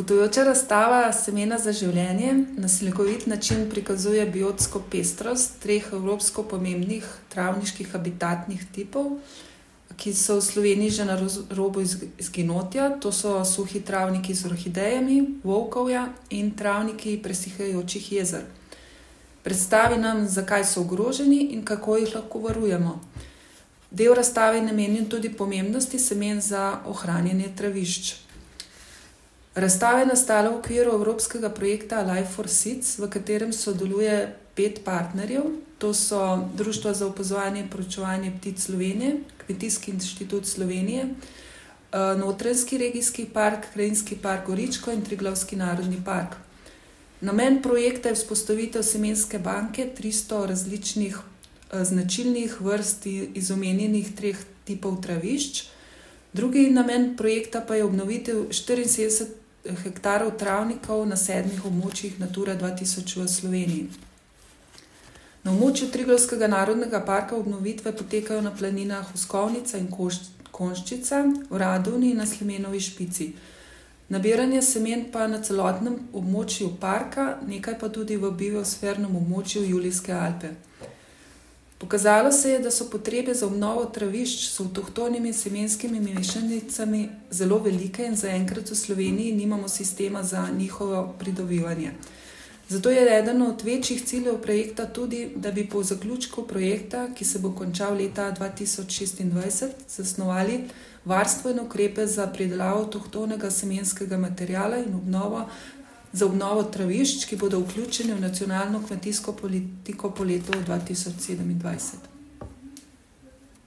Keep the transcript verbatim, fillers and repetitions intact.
Potujoča razstava Semena za življenje na slikovit način prikazuje biotsko pestrost treh evropsko pomembnih travniških habitatnih tipov, ki so v Sloveniji že na robu izginotja. To so suhi travniki z orhidejami, volkovja in travniki presihajočih jezer. Predstavi nam, zakaj so ogroženi in kako jih lahko varujemo. Del razstave je namenjen tudi pomembnosti semen za ohranjanje travišč. Razstava je nastala v okviru evropskega projekta Life for Seeds, v katerem sodeluje pet partnerjev. To so Društvo za opazovanje in proučevanje ptic Slovenije, Kmetijski inštitut Slovenije, Notranjski regijski park, Krajinski park Goričko in Triglavski narodni park. Namen projekta je vzpostavitev semenske banke tristo različnih značilnih vrst iz omenjenih treh tipov travišč. Drugi namen projekta pa je obnovitev štiriinsedemdeset hektarov travnikov na sedmih območjih Natura dva tisoč v Sloveniji. Na območju Triglavskega narodnega parka obnovitve potekajo na planinah Huskovnica in Konščica, v Radovni in na Slimenovi špici. Nabiranje semen pa na celotnem območju parka, nekaj pa tudi v biosfernem območju Julijske Alpe. Pokazalo se je, da so potrebe za obnovo travišč s avtohtonimi semenskimi mešanicami zelo velike in zaenkrat v Sloveniji nimamo sistema za njihovo pridobivanje. Zato je eden od večjih ciljev projekta tudi, da bi po zaključku projekta, ki se bo končal leta dva tisoč šestindvajset, zasnovali varstvene ukrepe za pridelavo avtohtonega semenskega materiala in obnovo za obnovo travišč, ki bodo vključeni v nacionalno kmetijsko politiko po letu dva tisoč sedemindvajset.